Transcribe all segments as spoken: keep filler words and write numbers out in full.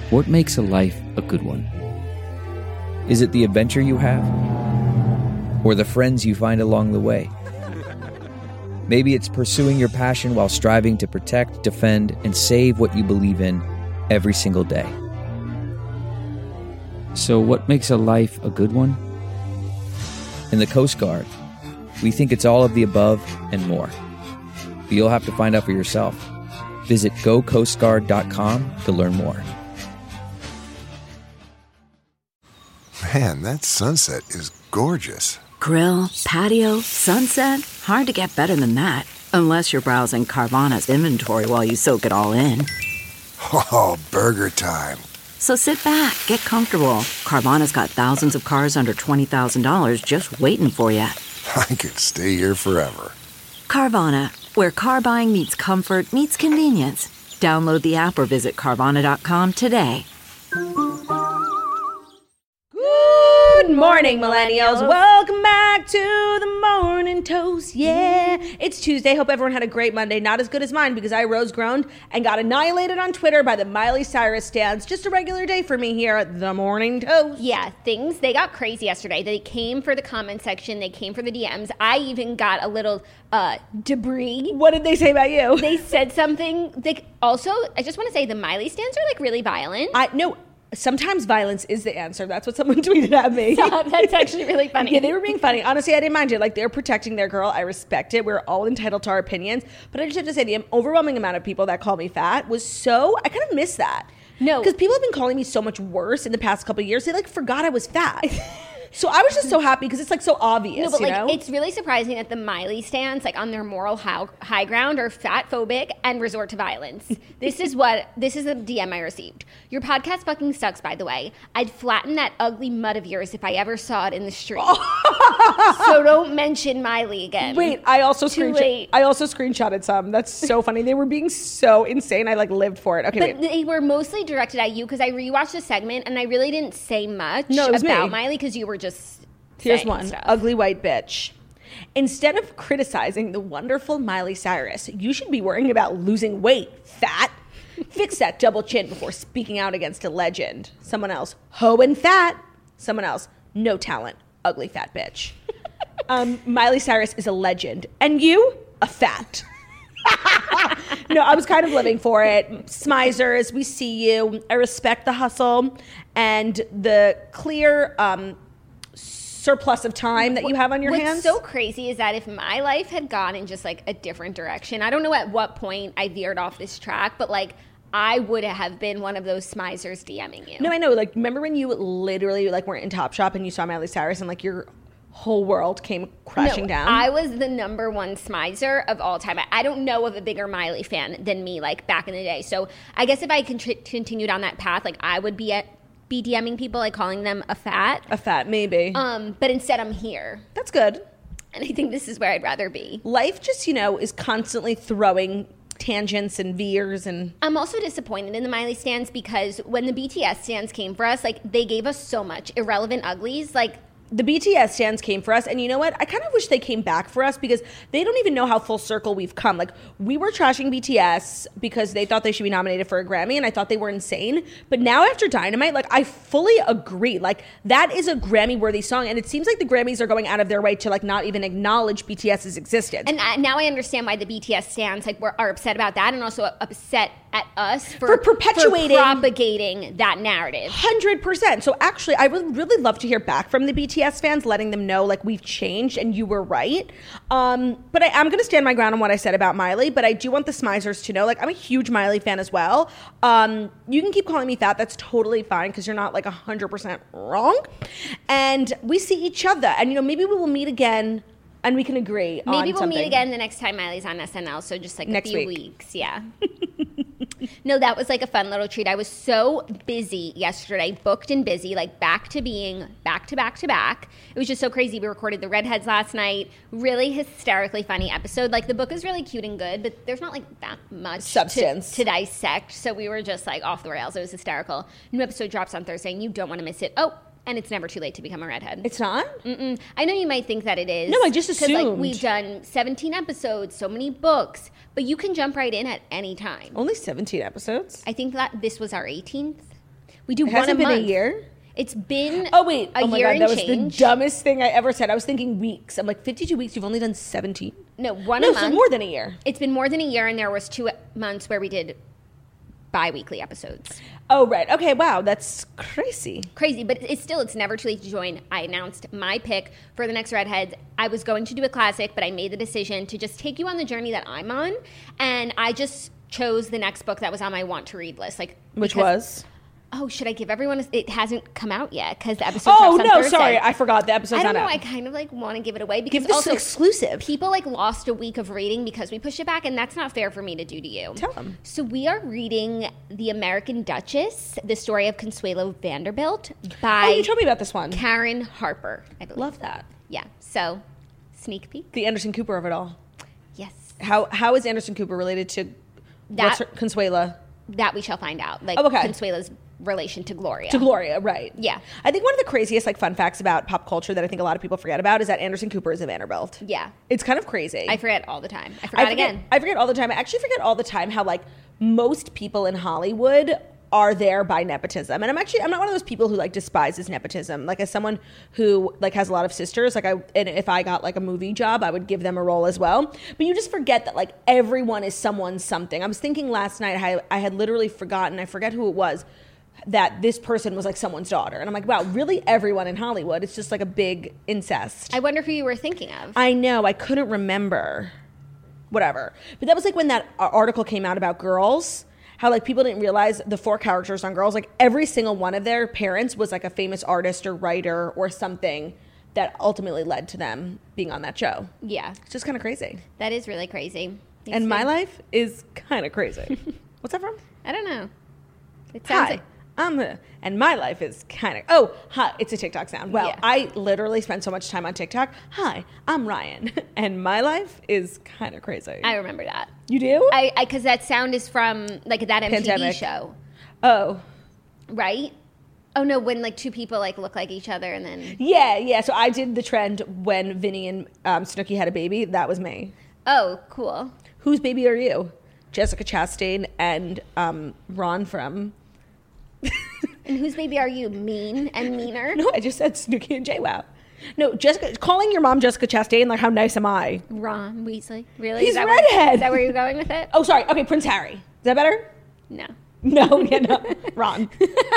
What makes a life a good one? Is it the adventure you have? Or the friends you find along the way? Maybe it's pursuing your passion while striving to protect, defend, and save what you believe in every single day. So what makes a life a good one? In the Coast Guard, we think it's all of the above and more. But you'll have to find out for yourself. Visit go coast guard dot com to learn more. Man, that sunset is gorgeous. Grill, patio, sunset. Hard to get better than that. Unless you're browsing Carvana's inventory while you soak it all in. Oh, burger time. So sit back, get comfortable. Carvana's got thousands of cars under twenty thousand dollars just waiting for you. I could stay here forever. Carvana, where car buying meets comfort meets convenience. Download the app or visit Carvana dot com today. Good morning, millennials. Welcome back to the Morning Toast. Yeah, it's Tuesday. Hope everyone had a great Monday. Not as good as mine because I rose groaned and got annihilated on Twitter by the Miley Cyrus stans. Just a regular day for me here at the Morning Toast. Yeah, things, they got crazy yesterday. They came for the comment section. They came for the D Ms. I even got a little uh, debris. What did they say about you? They said something. They, also, I just want to say the Miley stans are like really violent. I no. Sometimes violence is the answer. That's what someone tweeted at me. Stop. That's actually really funny. Yeah, they were being funny. Honestly, I didn't mind it. Like, they're protecting their girl. I respect it. We're all entitled to our opinions. But I just have to say, the overwhelming amount of people that call me fat was so... I kind of miss that. No. Because people have been calling me so much worse in the past couple of years. They, like, forgot I was fat. So I was just so happy because it's, like, so obvious, No, but, you like, know? it's really surprising that the Miley stans, like, on their moral high, high ground are fat-phobic and resort to violence. This is what, this is the D M I received. Your podcast fucking sucks, by the way. I'd flatten that ugly mud of yours if I ever saw it in the street. So don't mention Miley again. Wait, I also Too screenshot. late. I also screenshotted some. That's so funny. They were being so insane. I, like, lived for it. Okay, But wait. they were mostly directed at you because I rewatched the segment and I really didn't say much No, it was about me. Miley because you were just Here's saying one. stuff. Ugly white bitch. Instead of criticizing the wonderful Miley Cyrus, you should be worrying about losing weight, fat. Fix that double chin before speaking out against a legend. Someone else, hoe and fat. Someone else, no talent, ugly fat bitch. um, Miley Cyrus is a legend. And you, a fat. No, I was kind of living for it. Smizers, we see you. I respect the hustle and the clear... Um, surplus of time that you have on your What's hands. so crazy is that if my life had gone in just like a different direction, I don't know at what point I veered off this track, but like I would have been one of those smizers DMing you. No, I know. Like, remember when you literally like were in Topshop and you saw Miley Cyrus and like your whole world came crashing no, down? I was the number one smizer of all time. I, I don't know of a bigger Miley fan than me, like back in the day. So I guess if I can tr- continue down that path, like I would be at be DMing people, like calling them a fat. A fat, maybe. Um, but instead I'm here. That's good. And I think this is where I'd rather be. Life just, you know, is constantly throwing tangents and veers and... I'm also disappointed in the Miley stans because when the B T S stans came for us, like they gave us so much irrelevant uglies. Like the B T S stans came for us, and you know what? I kind of wish they came back for us because they don't even know how full circle we've come. Like, we were trashing B T S because they thought they should be nominated for a Grammy, and I thought they were insane. But now after Dynamite, like, I fully agree. Like, that is a Grammy-worthy song, and it seems like the Grammys are going out of their way to, like, not even acknowledge BTS's existence. And I, now I understand why the B T S stans like were, are upset about that, and also upset at us for, For perpetuating- for propagating that narrative. one hundred percent. So actually, I would really love to hear back from the B T S fans, letting them know, like, we've changed and you were right. Um, but I am going to stand my ground on what I said about Miley, but I do want the smizers to know, like, I'm a huge Miley fan as well. Um, you can keep calling me fat. That's totally fine because you're not, like, one hundred percent wrong. And we see each other. And, you know, maybe we will meet again and we can agree on Maybe we'll something. meet again the next time Miley's on S N L, so just like Next a few week. weeks. Yeah. No, that was like a fun little treat. I was so busy yesterday, booked and busy, like back to being back to back to back. It was just so crazy. We recorded the Redheads last night. Really hysterically funny episode. Like the book is really cute and good, but there's not like that much Substance. to, to dissect. So we were just like off the rails. It was hysterical. New episode drops on Thursday and you don't want to miss it. Oh, and it's never too late to become a redhead. It's not? Mm-mm. I know you might think that it is. No, I just 'cause, like, assumed. we've done seventeen episodes, so many books, but you can jump right in at any time. Only seventeen episodes? I think that this was our eighteenth. We do It one hasn't a been month. a year? It's been Oh, wait. a oh, my year God. and That was change. the dumbest thing I ever said. I was thinking weeks. I'm like, fifty-two weeks. You've only done seventeen? No, one No, a so month. more than a year. It's been more than a year, and there was two months where we did bi-weekly episodes. Oh, right. Okay, wow. That's crazy. Crazy, but it's still, it's never too late to join. I announced my pick for the next Redheads. I was going to do a classic, but I made the decision to just take you on the journey that I'm on, and I just chose the next book that was on my want to read list. Like, Which because- was? Oh, should I give everyone? A, it hasn't come out yet because the episode. Oh, drops on no. Thursday. Sorry. I forgot the episode's I don't not know. out. I kind of like want to give it away because Give this also exclusive. people like lost a week of reading because we pushed it back, and that's not fair for me to do to you. Tell them. So we are reading The American Duchess, the story of Consuelo Vanderbilt by Oh, you told me about this one. Karen Harper. I believe. Love that. Yeah. So sneak peek. The Anderson Cooper of it all. Yes. How How is Anderson Cooper related to That- what's her, Consuela? That we shall find out. Like Oh, okay. Consuela's relation to Gloria. To Gloria, right. Yeah. I think one of the craziest like fun facts about pop culture that I think a lot of people forget about is that Anderson Cooper is a Vanderbilt. Yeah. It's kind of crazy. I forget all the time. I forgot I forget, again. I forget all the time. I actually forget all the time how like most people in Hollywood are there by nepotism. And I'm actually I'm not one of those people who like despises nepotism. Like as someone who like has a lot of sisters, like I and if I got like a movie job, I would give them a role as well. But you just forget that like everyone is someone's something. I was thinking last night I I had literally forgotten, I forget who it was, that this person was like someone's daughter. And I'm like, wow, really everyone in Hollywood. It's just like a big incest. I wonder who you were thinking of. I know. I couldn't remember. Whatever. But that was like when that uh, article came out about Girls. How like people didn't realize the four characters on Girls, like every single one of their parents was like a famous artist or writer or something that ultimately led to them being on that show. Yeah. It's just kind of crazy. That is really crazy. Makes And me- my life is kind of crazy. What's that from? I don't know. It sounds Hi. like I'm a, and my life is kind of, oh, hi, it's a TikTok sound. Well, Yeah. I literally spend so much time on TikTok. Hi, I'm Ryan, and my life is kind of crazy. I remember that. You do? I because that sound is from like that M T V Pandemic. show, oh, right? Oh no, when like two people like look like each other and then yeah, yeah. So I did the trend when Vinny and um, Snooki had a baby. That was me. oh cool. Whose baby are you? Jessica Chastain and um, Ron from. And whose baby are you? Mean and meaner. No, I just said Snooki and JWoww. No, Jessica. Calling your mom Jessica Chastain, like how nice am I? Ron Weasley. Really? He's is that redhead. Where, is that where you're going with it? Oh, sorry. Okay, Prince Harry. Is that better? No. No, yeah, no, Ron.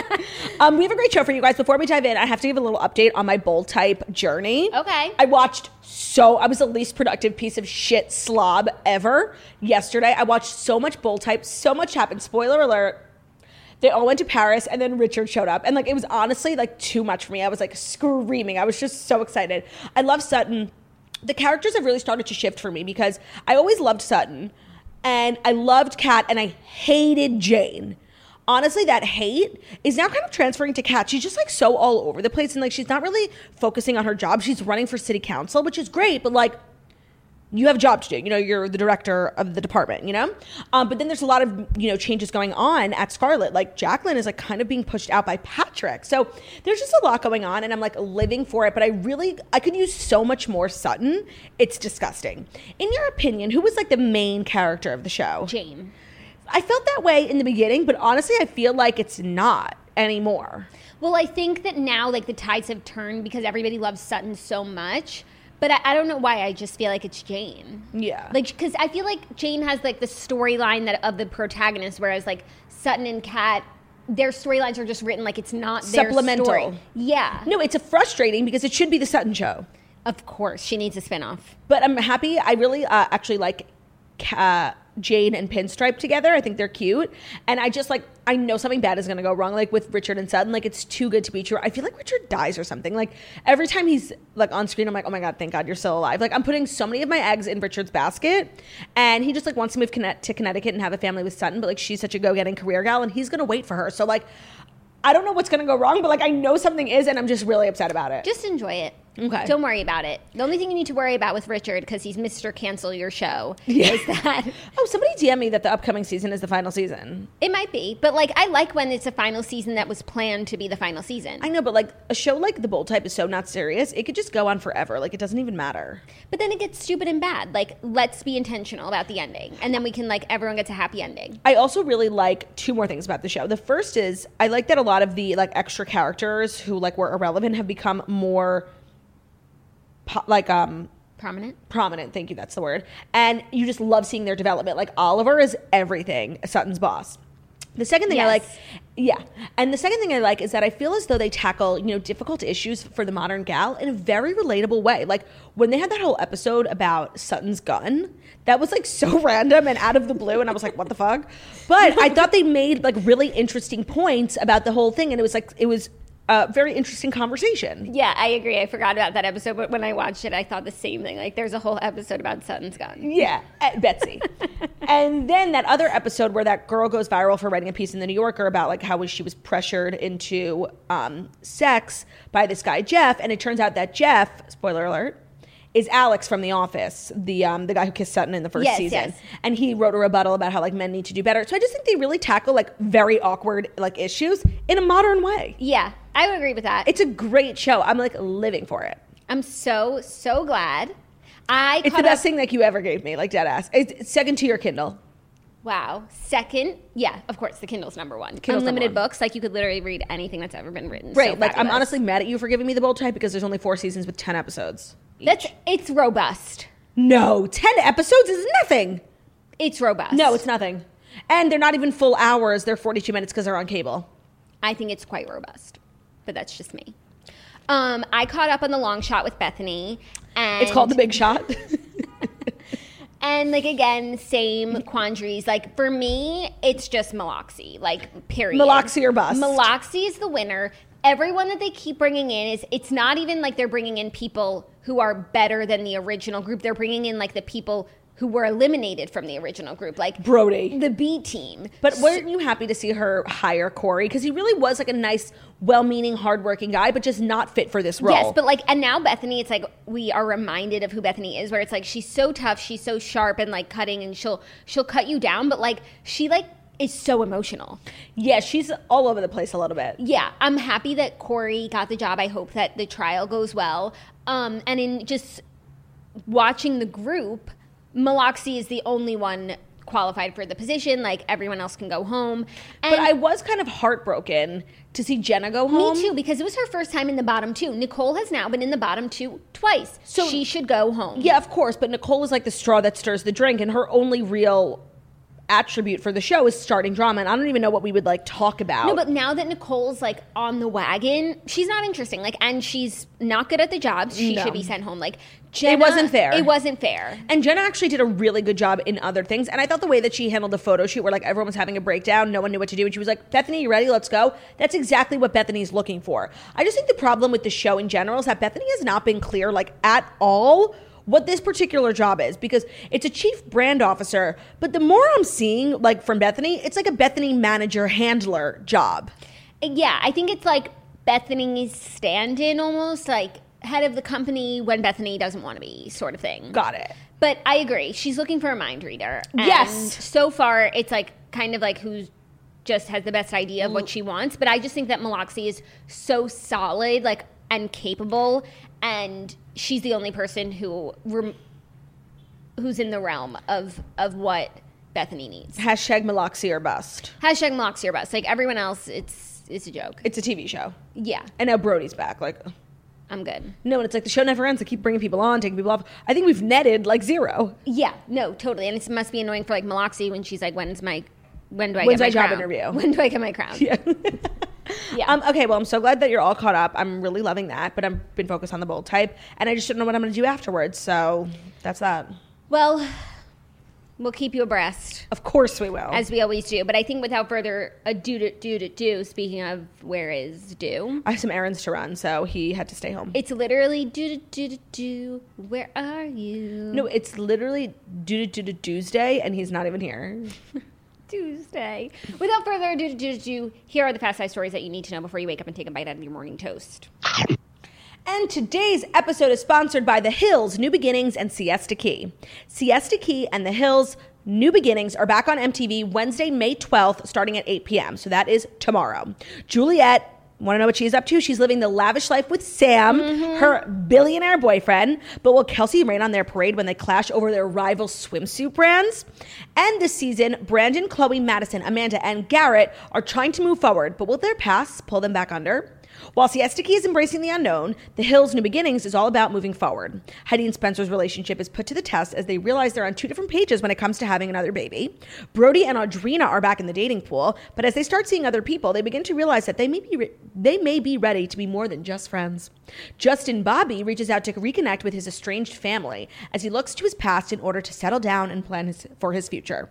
um, we have a great show for you guys. Before we dive in, I have to give a little update on my bold type journey. Okay. I watched so, I was the least productive piece of shit slob ever yesterday. I watched so much bold type, so much happened. Spoiler alert. They all went to Paris and then Richard showed up. And like, it was honestly like too much for me. I was like screaming. I was just so excited. I love Sutton. The characters have really started to shift for me because I always loved Sutton. And I loved Kat, and I hated Jane. Honestly, that hate is now kind of transferring to Kat. She's just like so all over the place, and like she's not really focusing on her job. She's running for city council, which is great, but like you have a job to do. You know, you're the director of the department, you know? Um, but then there's a lot of, you know, changes going on at Scarlet. Like Jacqueline is like kind of being pushed out by Patrick. So there's just a lot going on and I'm like living for it. But I really, I could use so much more Sutton. It's disgusting. In your opinion, who was like the main character of the show? Jane. I felt that way in the beginning, but honestly, I feel like it's not anymore. Well, I think that now like the tides have turned because everybody loves Sutton so much. But I, I don't know why. I just feel like it's Jane. Yeah. Like, because I feel like Jane has like the storyline that of the protagonist, whereas like Sutton and Kat, their storylines are just written like it's not their Supplemental. story. Yeah. No, it's a frustrating because it should be the Sutton show. Of course, she needs a spinoff. But I'm happy. I really uh, actually like uh, Jane and Pinstripe together. I think they're cute. And I just like, I know something bad is going to go wrong, like with Richard and Sutton. Like, it's too good to be true. I feel like Richard dies or something. Like, every time he's like on screen, I'm like, oh my God, thank God you're still alive. Like, I'm putting so many of my eggs in Richard's basket. And he just like wants to move Conne- to Connecticut and have a family with Sutton. But like, she's such a go-getting career gal and he's going to wait for her. So like, I don't know what's going to go wrong, but like, I know something is and I'm just really upset about it. Just enjoy it. Okay. Don't worry about it. The only thing you need to worry about with Richard, because he's Mister Cancel Your Show, Yeah. is that Oh, somebody D M me that the upcoming season is the final season. it might be. But, like, I like when it's a final season that was planned to be the final season. I know, but like a show like The Bold Type is so not serious. It could just go on forever. Like it doesn't even matter. But then it gets stupid and bad. Like, let's be intentional about the ending. And then we can, like, everyone gets a happy ending. I also really like two more things about the show. The first is I like that a lot of the like extra characters who like were irrelevant have become more po- like um Prominent? prominent. Thank you, that's the word. And you just love seeing their development. Like Oliver is everything, Sutton's boss. The second thing I like, Yes. yeah, and the second thing I like is that I feel as though they tackle, you know, difficult issues for the modern gal in a very relatable way. Like when they had that whole episode about Sutton's gun, that was like so random and out of the blue, and I was like, what the fuck? But I thought they made like really interesting points about the whole thing, and it was like it was a very interesting conversation. Yeah, I agree. I forgot about that episode, but when I watched it, I thought the same thing. Like, there's a whole episode about Sutton's gun. Yeah, uh, Betsy. And then that other episode where that girl goes viral for writing a piece in the New Yorker about like how she was pressured into um, sex by this guy Jeff, and it turns out that Jeff, spoiler alert, is Alex from The Office, the um, the guy who kissed Sutton in the first Yes, season. yes. And he wrote a rebuttal about how like men need to do better. So I just think they really tackle like very awkward like issues in a modern way. Yeah, I would agree with that. It's a great show. I'm like living for it. I'm so, so glad. I It's the caught best up- thing like you ever gave me, like dead ass. It's it's second to your Kindle. Wow. Second, yeah, of course, the Kindle's number one. Kindle's Unlimited number one. books, like you could literally read anything that's ever been written. Right, So like I'm fabulous. honestly mad at you for giving me the Bold Type because there's only four seasons with ten episodes. each. That's, it's robust. No, ten episodes is nothing. It's robust. No, it's nothing. And they're not even full hours. They're forty-two minutes because they're on cable. I think it's quite robust, but that's just me. Um, I caught up on The Long Shot with Bethany. And It's called The Big Shot. And, like, again, same quandaries. Like, for me, it's just Maloxy. Like, period. Maloxy or bust. Maloxy is the winner. Everyone that they keep bringing in is, it's not even like they're bringing in people who are better than the original group. They're bringing in, like, the people who were eliminated from the original group. Like, Brody. the B team. But weren't you happy to see her hire Corey? Because he really was like a nice, well-meaning, hardworking guy, but just not fit for this role. Yes, but like, and now Bethany, it's like we are reminded of who Bethany is, where it's like she's so tough, she's so sharp and like cutting, and she'll she'll cut you down, but like she like is so emotional. yeah, she's all over the place a little bit. Yeah, I'm happy that Corey got the job. I hope that the trial goes well. Um, and in just watching the group, Maloxy is the only one qualified for the position. Like, everyone else can go home. And But I was kind of heartbroken to see Jenna go home. me too, because it was her first time in the bottom two. Nicole has now been in the bottom two twice. So- So she should go home. Yeah, of course, but Nicole is like the straw that stirs the drink, and her only real attribute for the show is starting drama, and I don't even know what we would like talk about. No, but now that Nicole's like on the wagon, she's not interesting. Like, and she's not good at the job. She No. should be sent home. Like, Jenna, wasn't fair. It wasn't fair. And Jenna actually did a really good job in other things. And I thought the way that she handled the photo shoot where like everyone was having a breakdown, no one knew what to do. And she was like, Bethany, you ready? Let's go. That's exactly what Bethany's looking for. I just think the problem with the show in general is that Bethany has not been clear like at all what this particular job is, because it's a chief brand officer. But the more I'm seeing like from Bethany, it's like a Bethany manager handler job. Yeah, I think it's like Bethany's stand-in almost, like head of the company when Bethany doesn't want to be, sort of thing. Got it. But I agree. She's looking for a mind reader. And Yes. so far, it's like kind of like who just has the best idea of what she wants. But I just think that Maloxy is so solid, like, and capable, and she's the only person who rem- who's in the realm of of what Bethany needs. Hashtag Maloxy or bust. Hashtag Maloxy or bust. Like, everyone else, it's it's a joke. It's a T V show. Yeah, And now Brody's back. Like, I'm good. no, and it's like the show never ends. They keep bringing people on, taking people off. I think we've netted like zero. Yeah, no, totally. And it must be annoying for like Maloxy when she's like, when's my when do I When's get my my job crown? interview? When do I get my crown? Yeah. Yeah. Um, okay, well, I'm so glad that you're all caught up. I'm really loving that, but I've been focused on the Bold Type, and I just don't know what I'm going to do afterwards. So that's that. Well, we'll keep you abreast, Of course we will. as we always do. But I think without further ado, to do to do. Speaking of where is do, I have some errands to run, so he had to stay home. it's literally do to do to do. Where are you? no, it's literally do do do Tuesday, and he's not even here. Tuesday. Without further ado, to do to do. Here are the fast five stories that you need to know before you wake up and take a bite out of your morning toast. And today's episode is sponsored by The Hills, New Beginnings, and Siesta Key. Siesta Key and The Hills, New Beginnings are back on M T V Wednesday, May twelfth, starting at eight p.m. So that is tomorrow. Juliet, want to know what she's up to? She's living the lavish life with Sam, mm-hmm. her billionaire boyfriend. But will Kelsey rain on their parade when they clash over their rival swimsuit brands? And this season, Brandon, Chloe, Madison, Amanda, and Garrett are trying to move forward, but will their pasts pull them back under? While Siesta Key is embracing the unknown, The Hills, New Beginnings is all about moving forward. Heidi and Spencer's relationship is put to the test as they realize they're on two different pages when it comes to having another baby. Brody and Audrina are back in the dating pool, but as they start seeing other people, they begin to realize that they may be re- they may be ready to be more than just friends. Justin Bobby reaches out to reconnect with his estranged family as he looks to his past in order to settle down and plan his, for his future.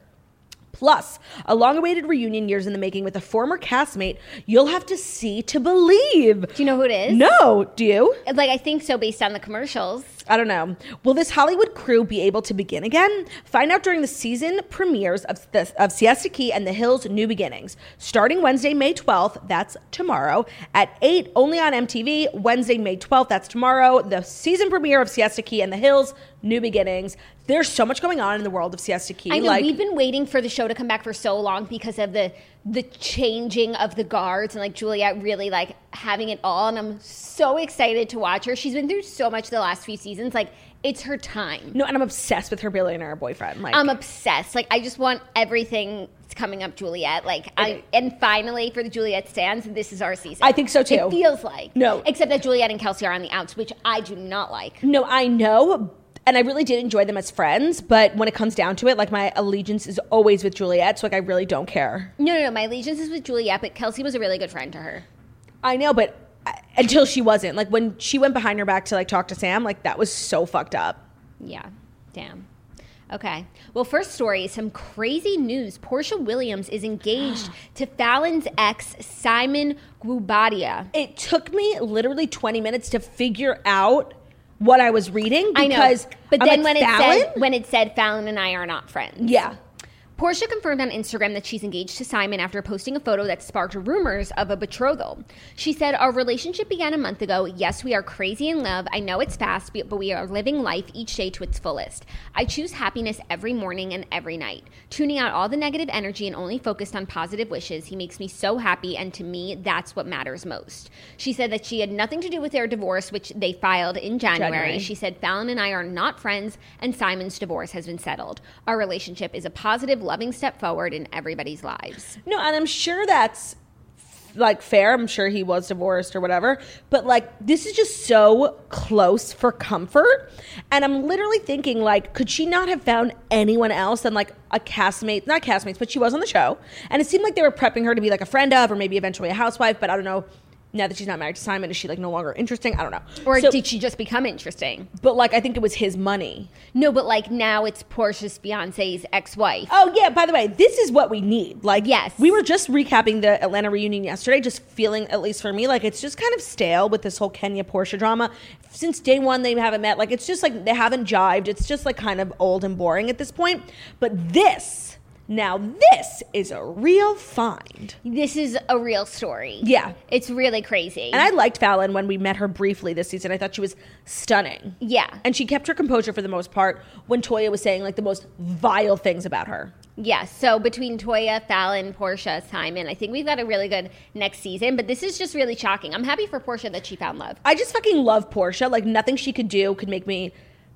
Plus, a long-awaited reunion years in the making with a former castmate you'll have to see to believe. Do you know who it is? No. Do you? Like, I think so based on the commercials. I don't know. Will this Hollywood crew be able to begin again? Find out during the season premieres of, the, of Siesta Key and The Hills, New Beginnings. Starting Wednesday, May twelfth, that's tomorrow, at eight, only on M T V. Wednesday, May twelfth, that's tomorrow. The season premiere of Siesta Key and The Hills, New Beginnings. There's so much going on in the world of Siesta Key. I know, like, we've been waiting for the show to come back for so long because of the the changing of the guards and like Juliet really like having it all, and I'm so excited to watch her. She's been through so much the last few seasons. Like, it's her time. No, and I'm obsessed with her billionaire boyfriend. Like, I'm obsessed. Like, I just want everything coming up Juliet. Like, I, and finally for the Juliet stands, this is our season. I think so too. It feels like. No. Except that Juliet and Kelsey are on the outs, which I do not like. No, I know. And I really did enjoy them as friends, but when it comes down to it, like, my allegiance is always with Juliet, so like I really don't care. No, no, no. My allegiance is with Juliet, but Kelsey was a really good friend to her. I know, but I, until she wasn't. Like, when she went behind her back to like talk to Sam, like, that was so fucked up. Yeah. Damn. Okay. Well, first story, some crazy news. Portia Williams is engaged to Fallon's ex, Simon Guobadia. It took me literally twenty minutes to figure out what I was reading because I know. But I'm then like, when Fallon? it said when it said Fallon and I are not friends. Yeah. Portia confirmed on Instagram that she's engaged to Simon after posting a photo that sparked rumors of a betrothal. She said, "Our relationship began a month ago. Yes, we are crazy in love. I know it's fast, but we are living life each day to its fullest. I choose happiness every morning and every night, tuning out all the negative energy and only focused on positive wishes. He makes me so happy, and to me, that's what matters most." She said that she had nothing to do with their divorce, which they filed in January. January. She said, "Fallon and I are not friends, and Simon's divorce has been settled. Our relationship is a positive, loving step forward in everybody's lives." No, and I'm sure that's like fair. I'm sure he was divorced or whatever, but like, this is just so close for comfort. And I'm literally thinking, like, could she not have found anyone else than like a castmate, not castmates, but she was on the show, and it seemed like they were prepping her to be like a friend of, or maybe eventually a housewife, but I don't know. Now that she's not married to Simon, is she like no longer interesting? I don't know. Or so, did she just become interesting? But like, I think it was his money. No, but like now it's Portia's fiance's ex-wife. Oh yeah, by the way, this is what we need. Like, yes. We were just recapping the Atlanta reunion yesterday, just feeling, at least for me, like it's just kind of stale with this whole Kenya Portia drama. Since day one, they haven't met. Like, it's just like they haven't jived. It's just like kind of old and boring at this point. But this... Now, this is a real find. This is a real story. Yeah. It's really crazy. And I liked Fallon when we met her briefly this season. I thought she was stunning. Yeah. And she kept her composure for the most part when Toya was saying like the most vile things about her. Yeah, so between Toya, Fallon, Portia, Simon, I think we've got a really good next season, but this is just really shocking. I'm happy for Portia that she found love. I just fucking love Portia. Like, nothing she could do could make me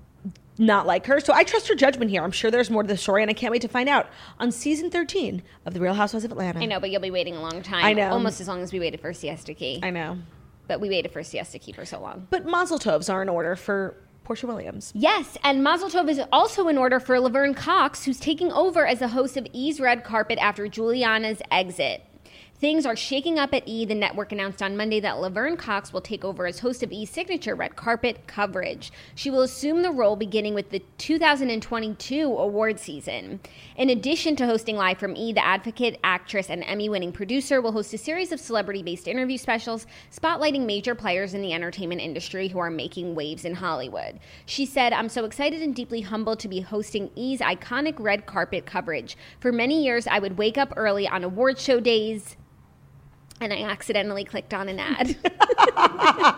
not like her. So I trust her judgment here. I'm sure there's more to the story, and I can't wait to find out on season thirteen of The Real Housewives of Atlanta. I know, but you'll be waiting a long time. I know. Almost as long as we waited for Siesta Key. I know. But we waited for Siesta Key for so long. But Mazel Tovs are in order for Portia Williams. Yes, and Mazel Tov is also in order for Laverne Cox, who's taking over as the host of E's Red Carpet after Juliana's exit. Things are shaking up at E! The network announced on Monday that Laverne Cox will take over as host of E's signature red carpet coverage. She will assume the role beginning with the two thousand twenty-two award season. In addition to hosting live from E!, the advocate, actress, and Emmy-winning producer will host a series of celebrity-based interview specials spotlighting major players in the entertainment industry who are making waves in Hollywood. She said, "I'm so excited and deeply humbled to be hosting E's iconic red carpet coverage. For many years, I would wake up early on award show days." And I accidentally clicked on an ad.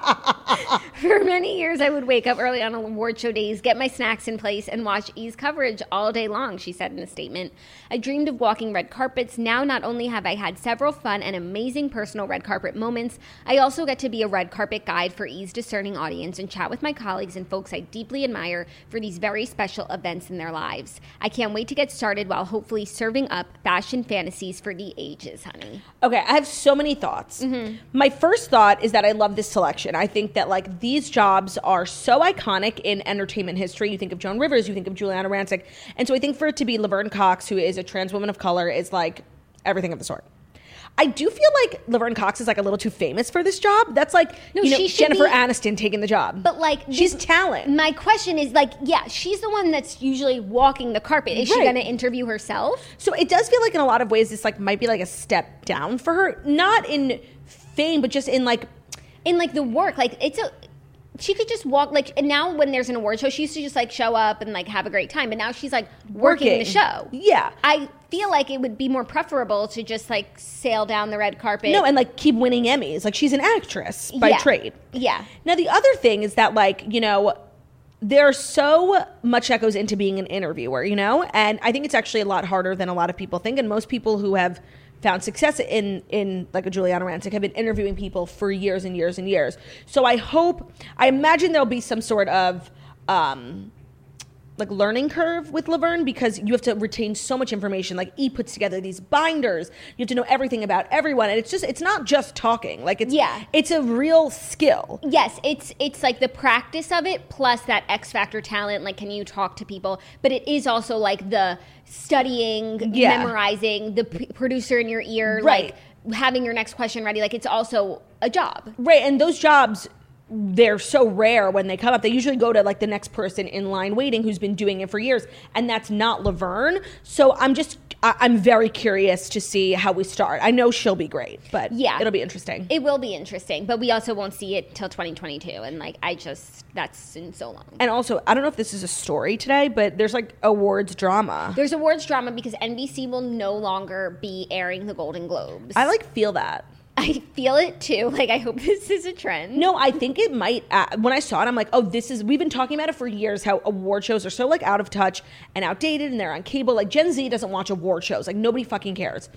For many years, I would wake up early on award show days, get my snacks in place, and watch E's coverage all day long, she said in a statement. I dreamed of walking red carpets. Now, not only have I had several fun and amazing personal red carpet moments, I also get to be a red carpet guide for E's discerning audience and chat with my colleagues and folks I deeply admire for these very special events in their lives. I can't wait to get started while hopefully serving up fashion fantasies for the ages, honey. Okay, I have so many thoughts. Mm-hmm. My first thought is that I love this selection. I think that like these jobs are so iconic in entertainment history. You think of Joan Rivers, you think of Juliana Rancic. And so I think for it to be Laverne Cox, who is a trans woman of color, is like everything of the sort. I do feel like Laverne Cox is like a little too famous for this job. That's like, no, you know, she should Jennifer be, Aniston taking the job. But like, she's this, talent. My question is like, yeah, she's the one that's usually walking the carpet. Is right. she going to interview herself? So it does feel like in a lot of ways this like might be like a step down for her. Not in fame, but just in like, in like the work. Like it's a, she could just walk like, and now when there's an award show, she used to just like show up and like have a great time. But now she's like working, working. the show. Yeah. I feel like it would be more preferable to just like sail down the red carpet. No, and like keep winning Emmys. Like she's an actress by yeah. trade. Yeah. Now the other thing is that like, you know, there's so much that goes into being an interviewer, you know? And I think it's actually a lot harder than a lot of people think. And most people who have found success in, in like a Juliana Rancic have been interviewing people for years and years and years. So I hope, I imagine there'll be some sort of um, like learning curve with Laverne because you have to retain so much information. Like E puts together these binders. You have to know everything about everyone. And it's just, it's not just talking. Like it's, yeah. it's a real skill. Yes. It's, it's like the practice of it plus that X Factor talent. Like, can you talk to people? But it is also like the studying, yeah. memorizing, the p- producer in your ear, right. like having your next question ready. Like it's also a job. Right. And those jobs, they're so rare when they come up. They usually go to like the next person in line waiting who's been doing it for years. And that's not Laverne. So I'm just, I- I'm very curious to see how we start. I know she'll be great, but yeah, it'll be interesting. It will be interesting, but we also won't see it till twenty twenty-two. And like, I just, that's in so long. And also, I don't know if this is a story today, but there's like awards drama. There's awards drama because N B C will no longer be airing the Golden Globes. I like feel that. I feel it too. Like, I hope this is a trend. No, I think it might. Uh, when I saw it, I'm like, oh, this is, we've been talking about it for years, how award shows are so like out of touch and outdated and they're on cable. Like Gen Z doesn't watch award shows. Like nobody fucking cares.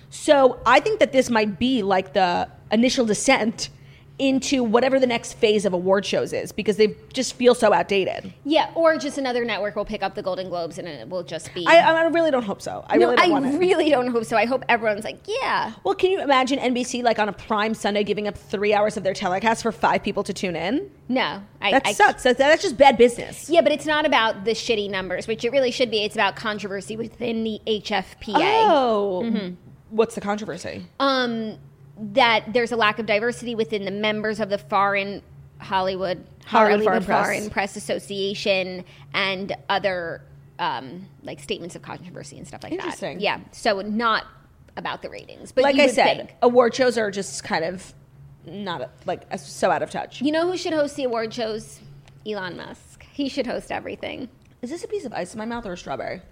So I think that this might be like the initial descent into whatever the next phase of award shows is because they just feel so outdated. Yeah, or just another network will pick up the Golden Globes and it will just be... I, I really don't hope so. I no, really don't I want it. really don't hope so. I hope everyone's like, yeah. Well, can you imagine N B C like on a prime Sunday giving up three hours of their telecast for five people to tune in? No. I, that I, sucks. That, that's just bad business. Yeah, but it's not about the shitty numbers, which it really should be. It's about controversy within the H F P A. Oh. Mm-hmm. What's the controversy? Um... that there's a lack of diversity within the members of the Foreign Hollywood Hollywood, Hollywood Foreign, Foreign Press. Press Association and other um, like statements of controversy and stuff like Interesting. that. Yeah, so not about the ratings, but like you I would said, think. award shows are just kind of not like so out of touch. You know who should host the award shows? Elon Musk. He should host everything. Is this a piece of ice in my mouth or a strawberry?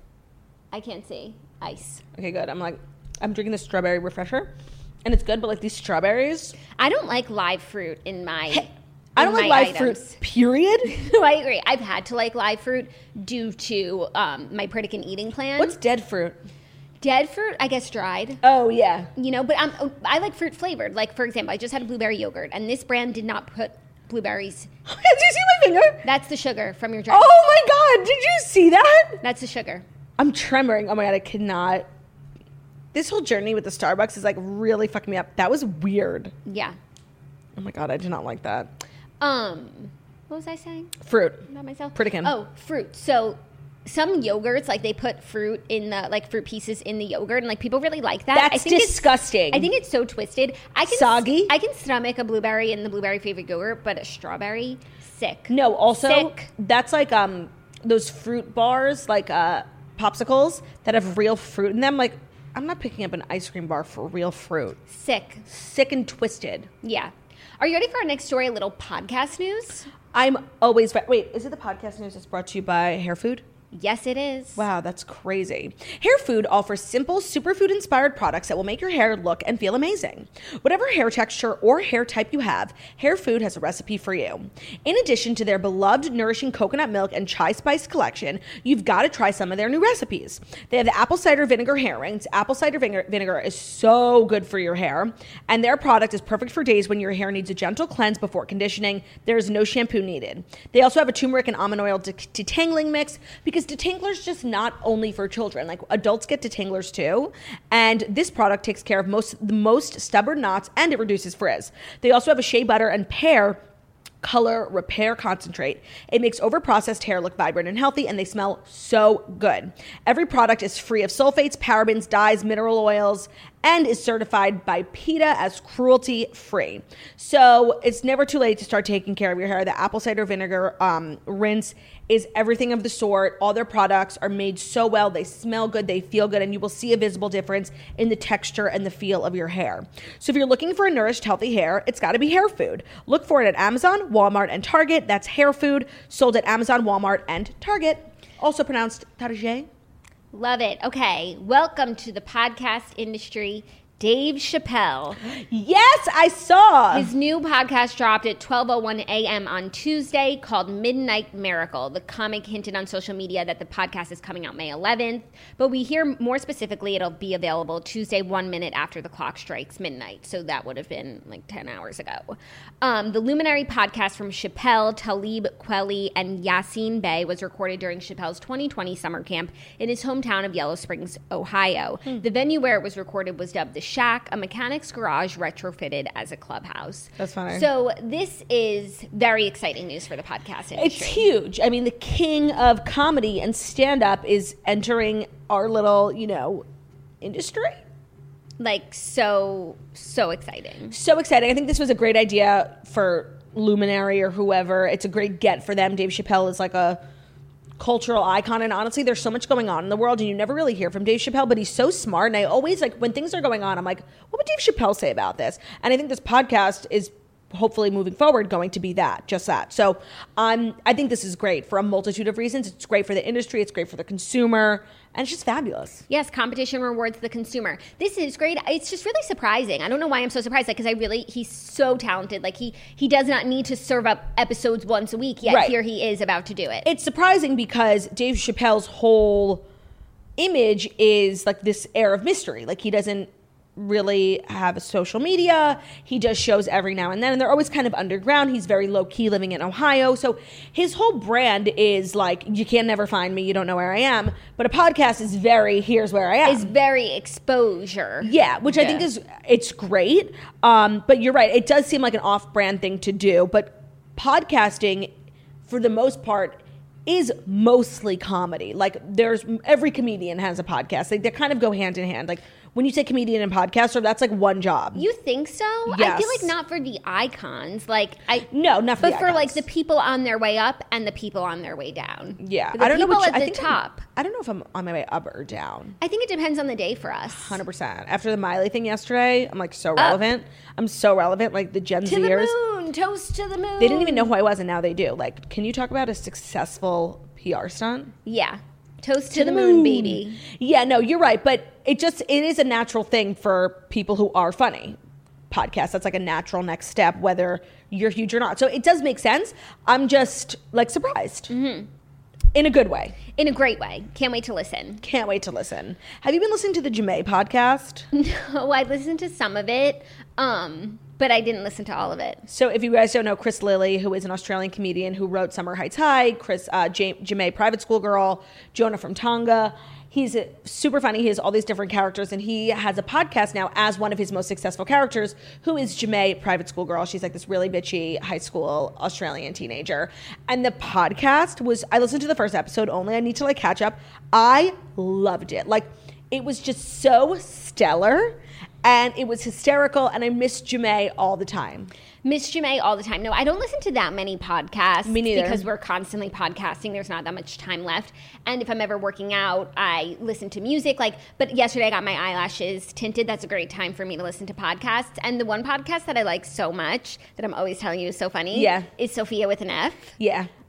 I can't see. Ice. Okay, good. I'm like, I'm drinking this strawberry refresher. And it's good, but like these strawberries. I don't like live fruit in my. Hey, I don't in like my live items. fruit. Period. No, I agree. I've had to like live fruit due to um, my Pritikin eating plan. What's dead fruit? Dead fruit? I guess dried. Oh yeah. You know, but I'm, I like fruit flavored. Like for example, I just had a blueberry yogurt, and this brand did not put blueberries. Did you see my finger? That's the sugar from your drink. Oh my god! Did you see that? That's the sugar. I'm tremoring. Oh my god! I cannot. This whole journey with the Starbucks is like really fucking me up. That was weird. Yeah. Oh my god, I did not like that. Um, what was I saying? Fruit. About myself? Pritikin. Oh, fruit. So some yogurts, like they put fruit in the, like fruit pieces in the yogurt, and like people really like that. That's I think disgusting. It's, I think it's so twisted. I can Soggy? I can stomach a blueberry in the blueberry flavored yogurt, but a strawberry, sick. No, also Sick. that's like um those fruit bars, like uh popsicles that have real fruit in them. Like I'm not picking up an ice cream bar for real fruit. Sick. Sick and twisted. Yeah. Are you ready for our next story? A little podcast news. I'm always re- wait. Is it the podcast news that's brought to you by Hair Food? Yes, it is. Wow, that's crazy. Hair Food offers simple, superfood-inspired products that will make your hair look and feel amazing. Whatever hair texture or hair type you have, Hair Food has a recipe for you. In addition to their beloved nourishing coconut milk and chai spice collection, you've got to try some of their new recipes. They have the apple cider vinegar hair rings. Apple cider vinegar, vinegar is so good for your hair, and their product is perfect for days when your hair needs a gentle cleanse before conditioning. There is no shampoo needed. They also have a turmeric and almond oil de- detangling mix, because detangler's just not only for children. Like, adults get detanglers too, and this product takes care of most the most stubborn knots, and it reduces frizz. They also have a shea butter and pear color repair concentrate. It makes overprocessed hair look vibrant and healthy, and they smell so good. Every product is free of sulfates, parabens, dyes, mineral oils, and is certified by PETA as cruelty free. So it's never too late to start taking care of your hair. The apple cider vinegar um, rinse is everything of the sort. All their products are made so well. They smell good, they feel good, and you will see a visible difference in the texture and the feel of your hair. So if you're looking for a nourished, healthy hair, it's got to be Hair Food. Look for it at Amazon, Walmart, and Target. That's Hair Food, sold at Amazon, Walmart, and Target. Also pronounced Target. Love it. Okay, welcome to the podcast industry, Dave Chappelle. Yes, I saw. His new podcast dropped at twelve oh one a.m. on Tuesday called Midnight Miracle. The comic hinted on social media that the podcast is coming out May eleventh, but we hear more specifically it'll be available Tuesday one minute after the clock strikes midnight, so that would have been like ten hours ago. Um, the Luminary podcast from Chappelle, Talib Kweli, and Yassine Bey was recorded during Chappelle's twenty twenty summer camp in his hometown of Yellow Springs, Ohio. Hmm. The venue where it was recorded was dubbed the Shack, a mechanic's garage retrofitted as a clubhouse. That's funny. So this is very exciting news for the podcast industry. It's huge. I mean, the king of comedy and stand-up is entering our little, you know, industry. Like, so, so exciting. So exciting. I think this was a great idea for Luminary or whoever. It's a great get for them. Dave Chappelle is like a cultural icon, and honestly, there's so much going on in the world, and you never really hear from Dave Chappelle, but he's so smart, and I always, like, when things are going on, I'm like, what would Dave Chappelle say about this? And I think this podcast is hopefully moving forward going to be that, just that. So um, I think this is great for a multitude of reasons. It's great for the industry, it's great for the consumer, and it's just fabulous. Yes, competition rewards the consumer. This is great. It's just really surprising. I don't know why I'm so surprised, like, because I really, he's so talented. Like, he he does not need to serve up episodes once a week, yet right. Here he is about to do it. It's surprising because Dave Chappelle's whole image is like this air of mystery. Like, he doesn't really have a social media. He does shows every now and then, and they're always kind of underground. He's very low-key, living in Ohio. So his whole brand is like, you can never find me, you don't know where I am. But a podcast is very, here's where I am. It's very exposure. Yeah, which yeah. I think is, it's great. Um, but you're right, it does seem like an off-brand thing to do. But podcasting, for the most part, is mostly comedy. Like, there's, every comedian has a podcast. Like, they kind of go hand in hand. Like, when you say comedian and podcaster, that's like one job. You think so? Yes. I feel like not for the icons. Like, I no, not for but the for icons. like the people on their way up and the people on their way down. Yeah, the I don't know people which, at I the think top. I'm, I don't know if I'm on my way up or down. I think it depends on the day for us. one hundred percent. After the Miley thing yesterday, I'm like so relevant. Up. I'm so relevant. Like the Gen to Zers. the moon, toast to the moon. They didn't even know who I was, and now they do. Like, can you talk about a successful P R stunt? Yeah. Toast to, to the, the moon, moon, baby. Yeah, no, you're right. But it just, it is a natural thing for people who are funny. Podcast, that's like a natural next step, whether you're huge or not. So it does make sense. I'm just like surprised. Mm-hmm. In a good way. In a great way. Can't wait to listen. Can't wait to listen. Have you been listening to the Jemay podcast? No, I listened to some of it, um, but I didn't listen to all of it. So if you guys don't know, Chris Lilly, who is an Australian comedian who wrote Summer Heights High, Chris uh, J- Jemay Private School Girl, Jonah from Tonga. He's super funny. He has all these different characters, and he has a podcast now as one of his most successful characters, who is Jemay Private School Girl. She's like this really bitchy high school Australian teenager. And the podcast was, I listened to the first episode only. I need to like catch up. I loved it. Like, it was just so stellar, and it was hysterical, and I miss Jemay all the time. Miss Jemay all the time. No, I don't listen to that many podcasts. Me neither. Because we're constantly podcasting. There's not that much time left. And if I'm ever working out, I listen to music. Like, but yesterday I got my eyelashes tinted. That's a great time for me to listen to podcasts. And the one podcast that I like so much, that I'm always telling you is so funny, yeah. is Sophia with an F. Yeah.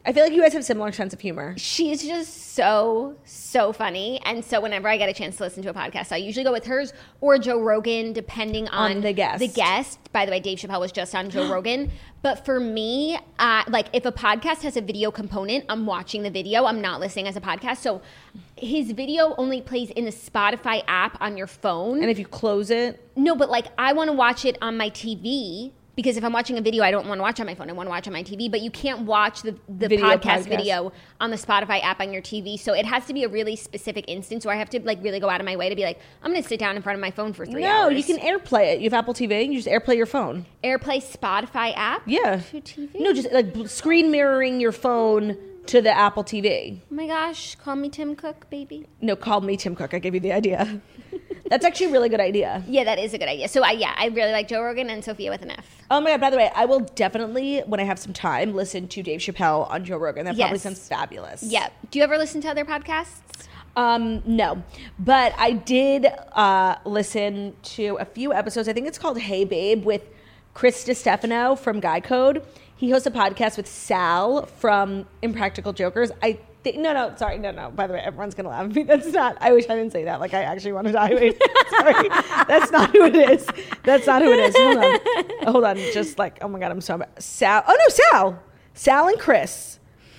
I feel like you guys have similar sense of humor. She's just so, so funny. And so whenever I get a chance to listen to a podcast, I usually go with hers or Joe Rogan, depending on, On the guest. The guest. By the way, Dave Chappelle was just on Joe Rogan. But for me, uh, like if a podcast has a video component, I'm watching the video. I'm not listening as a podcast. So his video only plays in the Spotify app on your phone. And if you close it, No, but like I want to watch it on my T V. Because if I'm watching a video, I don't want to watch on my phone. I want to watch on my T V. But you can't watch the, the Video podcast, podcast. video on the Spotify app on your T V. So it has to be a really specific instance where I have to like really go out of my way to be like, I'm going to sit down in front of my phone for three no, hours. you can AirPlay it. You have Apple T V. You just AirPlay your phone. AirPlay Spotify app Yeah. to T V? No, just like bl- screen mirroring your phone to the Apple T V. Oh my gosh, call me Tim Cook, baby. No, call me Tim Cook. I gave you the idea. That's actually a really good idea. Yeah, that is a good idea. So I, yeah, I really like Joe Rogan and Sophia with an F. Oh my God, by the way, I will definitely, when I have some time, listen to Dave Chappelle on Joe Rogan. That probably Yes. sounds fabulous. Yeah. Do you ever listen to other podcasts? Um, no, but I did uh, listen to a few episodes. I think it's called Hey Babe with Chris DiStefano from Guy Code. He hosts a podcast with Sal from Impractical Jokers. I think, no, no, sorry, no, no. By the way, everyone's going to laugh at me. That's not, I wish I didn't say that. Like, I actually want to die. Wait, sorry. That's not who it is. That's not who it is. Hold on. Hold on. Just like, oh my God, I'm so bad. Sal, oh no, Sal. Sal and Chris.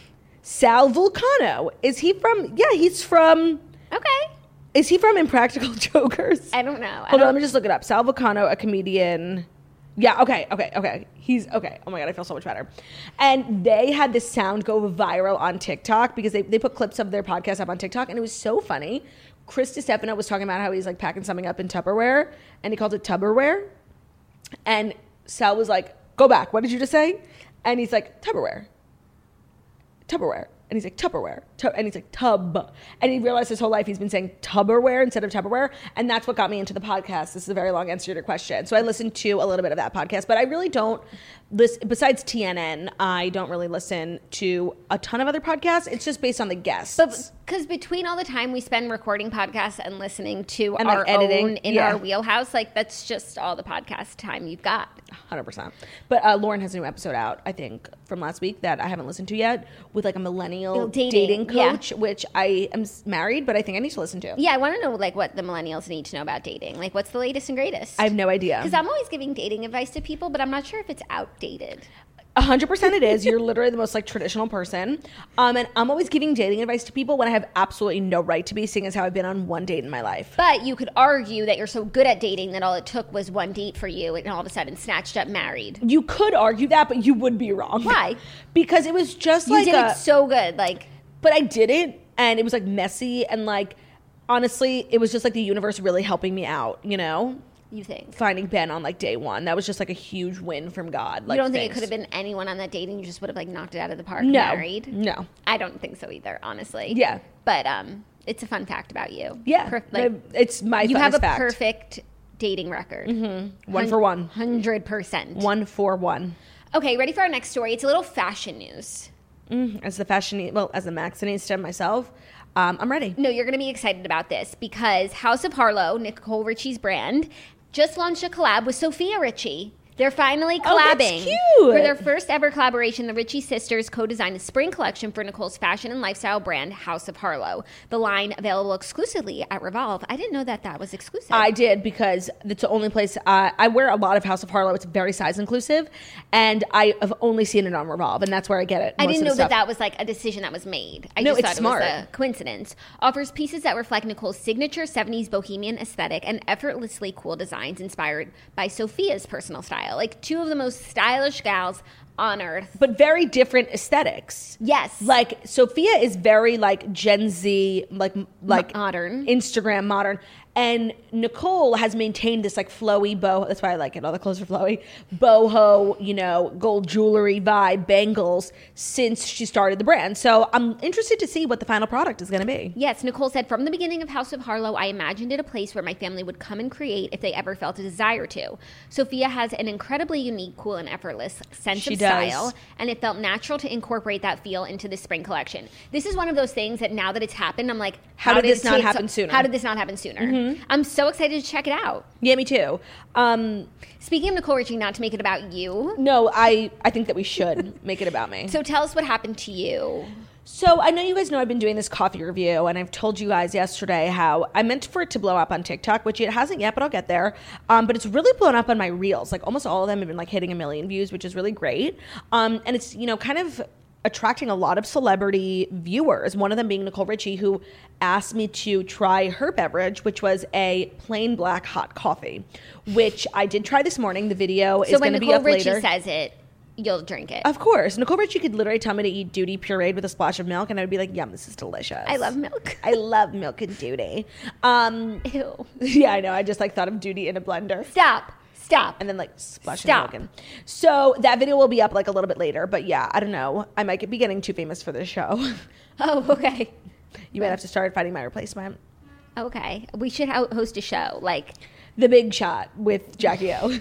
Sal Vulcano. Is he from, yeah, he's from, Okay. is he from Impractical Jokers? I don't know. I Hold don't, on, let me just look it up. Sal Vulcano, a comedian. Yeah, okay, okay, okay. He's okay. Oh my God, I feel so much better. And they had this sound go viral on TikTok because they, they put clips of their podcast up on TikTok, and it was so funny. Chris DiStefano was talking about how he's like packing something up in Tupperware, and he called it Tupperware. And Sal was like, go back. What did you just say? And he's like, Tupperware. Tupperware. And he's like, Tupperware. Tu- and he's like, tub. And he realized his whole life he's been saying Tupperware instead of Tupperware. And that's what got me into the podcast. This is a very long answer to your question. So I listened to a little bit of that podcast, but I really don't listen, besides T N N, I don't really listen to a ton of other podcasts. It's just based on the guests. But because between all the time we spend recording podcasts and listening to And, like, our editing, own in yeah. our wheelhouse, like that's just all the podcast time you've got. one hundred percent. But uh, Lauren has a new episode out, I think, from last week that I haven't listened to yet with like a millennial Dating, dating, yeah. coach, which I am s- married, but I think I need to listen to. Yeah, I want to know like what the millennials need to know about dating. Like, what's the latest and greatest? I have no idea. Because I'm always giving dating advice to people, but I'm not sure if it's outdated. A hundred percent it is. You're literally the most like traditional person. Um, and I'm always giving dating advice to people when I have absolutely no right to be, seeing as how I've been on one date in my life. But you could argue that you're so good at dating that all it took was one date for you, and all of a sudden snatched up married. You could argue that, but you would be wrong. Why? Because it was just You like did a, it so good, like. but I did it, and it was like messy, and like honestly, it was just like the universe really helping me out, you know? You think? Finding Ben on like day one. That was just like a huge win from God. Like, You don't think it thanks. could have been anyone on that date and you just would have like knocked it out of the park No. married? No. I don't think so either, honestly. Yeah. But um, it's a fun fact about you. Yeah. Per- like, it's my you have funnest a fact. perfect dating record. Mm-hmm. One for one. one hundred percent. One for one. Okay, ready for our next story? It's a little fashion news. As the fashion, well, as a Maxinista myself, um, I'm ready. No, you're going to be excited about this because House of Harlow, Nicole Richie's brand, just launched a collab with Sophia Richie. They're finally Oh, that's collabing. cute. For their first ever collaboration, the Richie sisters co-designed a spring collection for Nicole's fashion and lifestyle brand, House of Harlow. The line available exclusively at Revolve. I didn't know that that was exclusive. I did because it's the only place uh, I wear a lot of House of Harlow. It's very size inclusive, and I have only seen it on Revolve, and that's where I get it. I most didn't of know the that stuff. that was like a decision that was made. I No, just it's thought smart. it was a coincidence. Offers pieces that reflect Nicole's signature seventies bohemian aesthetic and effortlessly cool designs inspired by Sophia's personal style. Like two of the most stylish gals on earth. but very different aesthetics. Yes. Like Sophia is very like Gen Z, like like Modern. Instagram modern, and Nicole has maintained this like flowy boho. That's why I like it. All the clothes are flowy, boho, you know, gold jewelry vibe, bangles since she started the brand. So I'm interested to see what the final product is going to be. Yes, Nicole said, from the beginning of House of Harlow, I imagined it a place where my family would come and create if they ever felt a desire to. Sophia has an incredibly unique, cool, and effortless sense She of does. style, and it felt natural to incorporate that feel into the spring collection. This is one of those things that now that it's happened, I'm like, How did it this not take happen so- sooner? How did this not happen sooner? I'm so excited to check it out. Yeah, me too. Um, Speaking of Nicole Richie, not to make it about you, no, I, I think that we should make it about me. so tell us what happened to you. So I know you guys know I've been doing this coffee review, and I've told you guys yesterday how I meant for it to blow up on TikTok, which it hasn't yet, but I'll get there. Um, but it's really blown up on my reels. Like almost all of them have been like hitting a million views, which is really great. Um, and it's, you know, kind of attracting a lot of celebrity viewers. One of them being Nicole Richie, who asked me to try her beverage, which was a plain black hot coffee, which I did try this morning. The video So is when going to be Nicole up Richie later. says it, you'll drink it. Of course. Nicole Richie could literally tell me to eat Duty pureed with a splash of milk, and I would be like, yum, this is delicious. I love milk. I love milk and Duty. Um, Ew. yeah, I know. I just like thought of Duty in a blender. Stop. Stop. And then like splash Stop. of milk in. So that video will be up like a little bit later. But yeah, I don't know. I might be getting too famous for this show. Oh, okay. You might have to start finding my replacement. Okay. We should ho- host a show. Like, The Big Shot with Jackie O.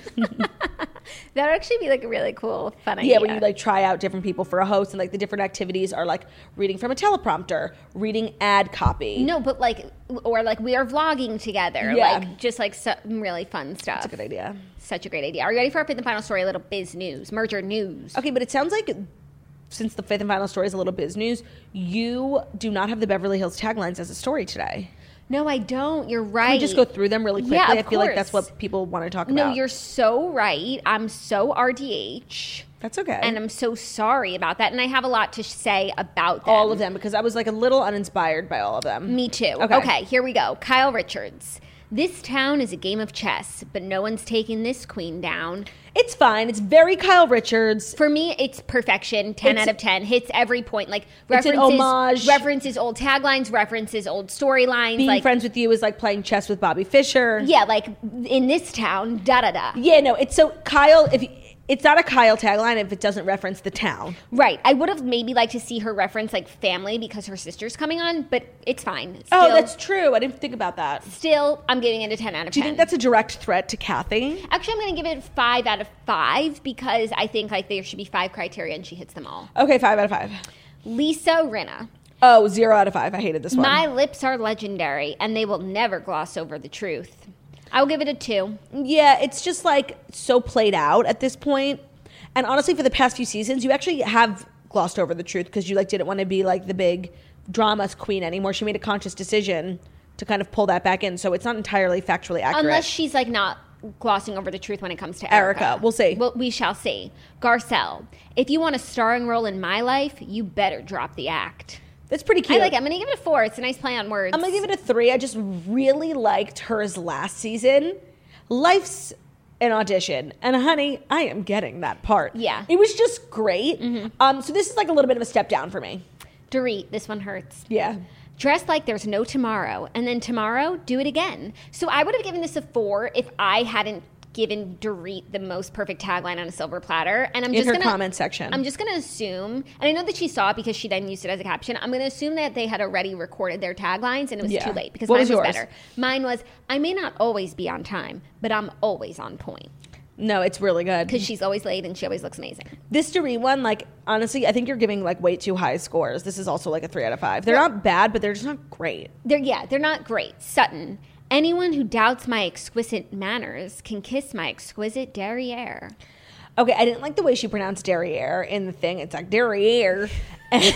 that would actually be like a really cool, fun idea. Yeah, where you like try out different people for a host, and like the different activities are like reading from a teleprompter, reading ad copy. No, but like, or like we are vlogging together. Yeah. Like, just like some really fun stuff. That's a good idea. Such a great idea. Are you ready for our fifth and final story? A little biz news, merger news. Okay, but it sounds like since the fifth and final story is a little biz news, you do not have the Beverly Hills taglines as a story today. No, I don't. You're right. Can we just go through them really quickly? Yeah, of I feel like that's course. what people want to talk No, about. you're so right. I'm so R D H. That's okay. And I'm so sorry about that. And I have a lot to say about them. all of them, because I was like a little uninspired by all of them. Me too. Okay. Okay, here we go. Kyle Richards. This town is a game of chess, but no one's taking this queen down. It's fine. It's very Kyle Richards. For me, it's perfection. ten It's- out of ten. Hits every point. Like It's an references, homage. references old taglines, references old storylines. Being like friends with you is like playing chess with Bobby Fischer. yeah, like in this town, da da da. Yeah, no, it's so Kyle, if it's not a Kyle tagline if it doesn't reference the town. Right. I would have maybe liked to see her reference like family because her sister's coming on, but it's fine. Oh, Still- that's true. I didn't think about that. Still, I'm giving it a ten out of Do you ten. think that's a direct threat to Kathy? Actually, I'm going to give it five out of five because I think like there should be five criteria and she hits them all. Okay, five out of five. Lisa Rinna. Oh, zero out of five. I hated this one. My lips are legendary and they will never gloss over the truth. I'll give it a two. Yeah, it's just like so played out at this point. And honestly, for the past few seasons, you actually have glossed over the truth because you like didn't want to be like the big drama queen anymore. She made a conscious decision to kind of pull that back in. So it's not entirely factually accurate. Unless she's like not glossing over the truth when it comes to Erica. Erica, we'll see. Well, we shall see. Garcelle. If you want a starring role in my life, you better drop the act. That's pretty cute. I like it. I'm going to give it a four. It's a nice play on words. I'm gonna give it a three. I just really liked hers last season. Life's an audition, and honey, I am getting that part. Yeah. It was just great. Um, so this is like a little bit of a step down for me. Dorit, this one hurts. Yeah. Dress like there's no tomorrow, and then tomorrow, do it again. So I would have given this a four if I hadn't given Dorit the most perfect tagline on a silver platter. And I'm In just her gonna, comment section. I'm just going to assume, and I know that she saw it because she then used it as a caption. I'm going to assume that they had already recorded their taglines and it was Yeah. too late because What mine was was, yours? better. Mine was, I may not always be on time, but I'm always on point No, it's really good. because she's always late and she always looks amazing. This Dorit one, like, honestly, I think you're giving like way too high scores. This is also like a three out of five. They're not bad, but they're just not great. They're yeah, they're not great. Sutton. Anyone who doubts my exquisite manners can kiss my exquisite derriere. Okay, I didn't like the way she pronounced derriere in the thing. It's like derriere. And,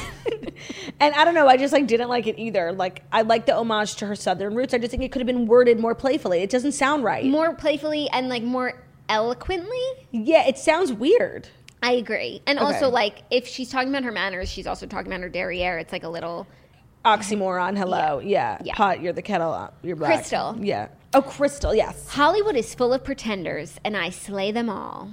and I don't know, I just like didn't like it either. Like, I like the homage to her southern roots. I just think it could have been worded more playfully. It doesn't sound right. More playfully and like more eloquently. Yeah, it sounds weird. I agree. And Okay. also like if she's talking about her manners, she's also talking about her derriere. It's like a little Oxymoron, hello. Yeah. Yeah. Pot, you're the kettle. uh, You're black. Crystal. Yeah. Oh, Crystal, yes. Hollywood is full of pretenders and I slay them all.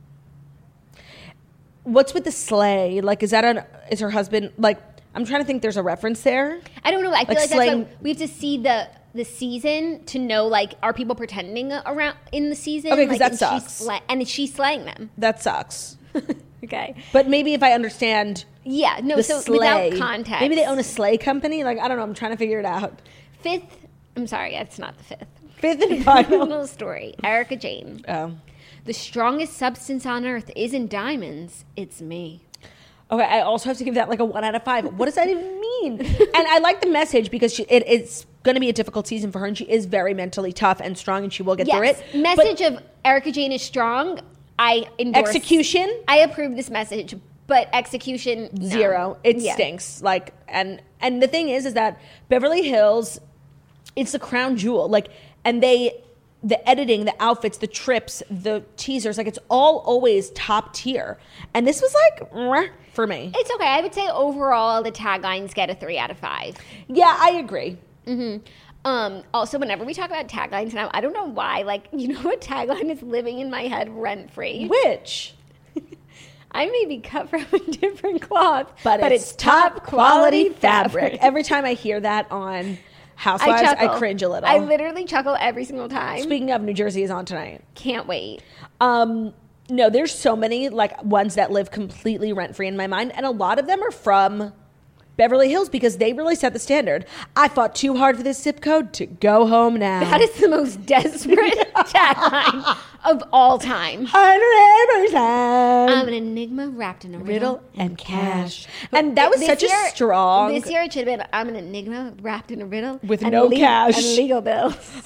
What's with the sleigh? Like, is that an, is her husband, like, I'm trying to think there's a reference there. I don't know. I feel Like like, that's slaying- why we have to see the the season to know like are people pretending around in the season? Okay, 'cause like, that and she's sucks. sla- and is she slaying them? That sucks. Okay. But maybe if I understand Yeah. No. the So sleigh, without context, maybe they own a sleigh company. Like, I don't know. I'm trying to figure it out. fifth. I'm sorry, it's not the fifth. Fifth and final. Final story. Erica Jane. Oh. The strongest substance on earth isn't diamonds, it's me. Okay, I also have to give that like a one out of five. What does that even mean? And I like the message because she, it, it's going to be a difficult season for her, and she is very mentally tough and strong, and she will get Yes. through it. Message But of Erika Jayne is strong. I endorse. execution, I approve this message, but execution no. zero. It Yeah. stinks. Like, and and the thing is, is that Beverly Hills, it's the crown jewel. Like, and they, the editing, the outfits, the trips, the teasers, like it's all always top tier. And this was like meh for me. It's okay. I would say overall the taglines get a three out of five. Yeah, I agree. Mm-hmm. Um, also, whenever we talk about taglines now, I don't know why. Like, you know what tagline is living in my head rent free? Which? I may be cut from a different cloth, But, but it's, it's top quality fabric. Every time I hear that on Housewives, I, chuckle. cringe a little. I literally chuckle every single time. Speaking of, New Jersey is on tonight. Can't wait. Um, no, there's so many like ones that live completely rent free in my mind, and a lot of them are from Beverly Hills because they really set the standard. I fought too hard for this zip code to go home now. That is the most desperate tagline of all time. one hundred percent. I'm an enigma wrapped in a riddle, riddle and cash. And that was This such year- a strong. This year it should have been I'm an enigma wrapped in a riddle With and no le- cash. and legal bills.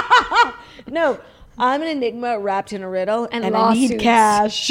No, I'm an enigma wrapped in a riddle And and, I need lawsuits. cash.